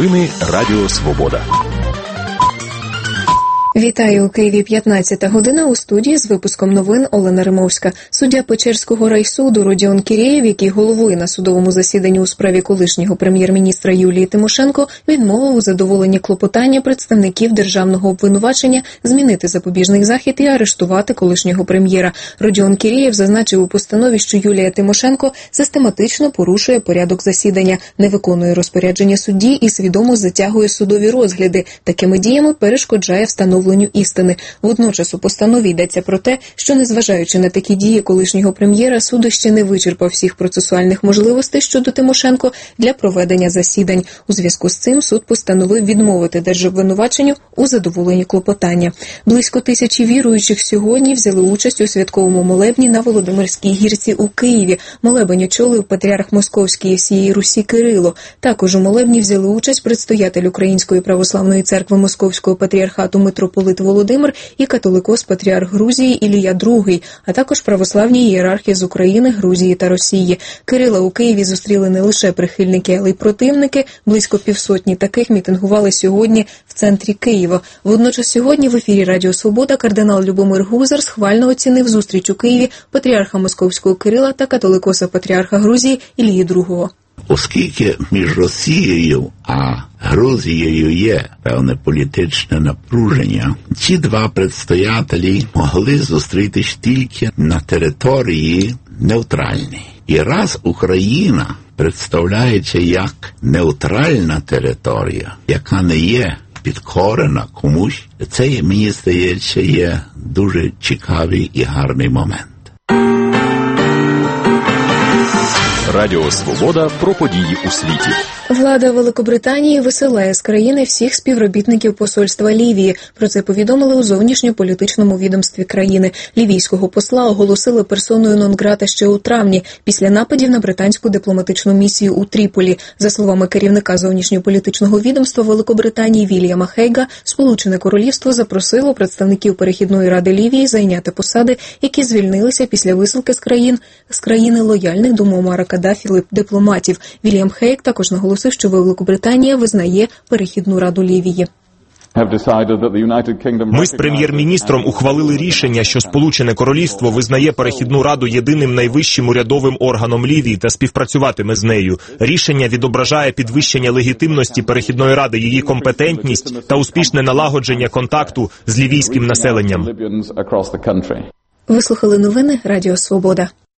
Новини Радіо Свобода. Вітаю, у Києві 15 година, у студії з випуском новин Олена Римовська. Суддя Печерського райсуду Родіон Кірєєв, який головує на судовому засіданні у справі колишнього прем'єр-міністра Юлії Тимошенко, відмовив у задоволенні клопотання представників державного обвинувачення змінити запобіжний захід і арештувати колишнього прем'єра. Родіон Кірєєв зазначив у постанові, що Юлія Тимошенко систематично порушує порядок засідання, не виконує розпорядження судді і свідомо затягує судові розгляди. Такими діями перешкоджає встановленню істини. Водночас у постанові йдеться про те, що незважаючи на такі дії колишнього прем'єра, суд ще не вичерпав всіх процесуальних можливостей щодо Тимошенко для проведення засідань. У зв'язку з цим суд постановив відмовити держобвинуваченню у задоволенні клопотання. Близько 1000 віруючих сьогодні взяли участь у святковому молебні на Володимирській гірці у Києві. Молебень очолив патріарх Московської і всієї Русі Кирило. Також у молебні взяли участь предстоятель Української православної церкви Московського патріархату митрополит Володимир і католикос-патріарх Грузії Ілія II, а також православні ієрархи з України, Грузії та Росії. Кирила у Києві зустріли не лише прихильники, але й противники. Близько 500 таких мітингували сьогодні в центрі Києва. Водночас сьогодні в ефірі Радіо Свобода кардинал Любомир Гузар схвально оцінив зустріч у Києві патріарха Московського Кирила та католикоса-патріарха Грузії Ілії II. Оскільки між Росією а Грузією є певне політичне напруження, ці два предстоятелі могли зустрітись тільки на території нейтральній. І раз Україна представляється як нейтральна територія, яка не є підкорена комусь, це, мені здається, є дуже цікавий і гарний момент. Радіо Свобода про події у світі. Влада Великобританії висилає з країни всіх співробітників посольства Лівії. Про це повідомили у зовнішньополітичному відомстві країни. Лівійського посла оголосили персоною нон-грата ще у травні, після нападів на британську дипломатичну місію у Тріполі. За словами керівника зовнішньополітичного відомства Великобританії Вільяма Хейга, Сполучене Королівство запросило представників Перехідної ради Лівії зайняти посади, які звільнилися після висилки з країни лояльних до Муаммара Каддафі дипломатів. Вільям Хейг також наголосив, що Великобританія визнає Перехідну раду Лівії. Ми з прем'єр-міністром ухвалили рішення, що Сполучене Королівство визнає Перехідну раду єдиним найвищим урядовим органом Лівії та співпрацюватиме з нею. Рішення відображає підвищення легітимності Перехідної ради, її компетентність та успішне налагодження контакту з лівійським населенням. Ви слухали новини Радіо Свобода.